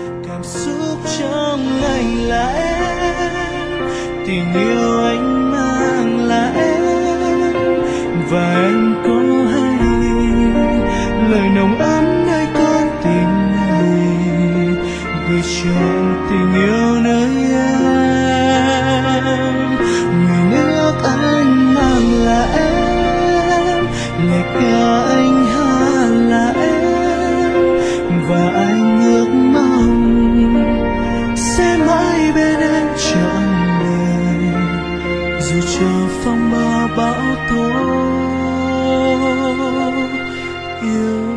cảm xúc trong anh là em, tình yêu anh mang là em. Và em có hay lời nồng ấm nơi con tim này, gửi trọn tình yêu nơi em. Người nước anh mang là em, lời ca anh hát là em. Và anh ước mong sẽ mãi bên em trọn đời, dù cho phong ba bão tố yêu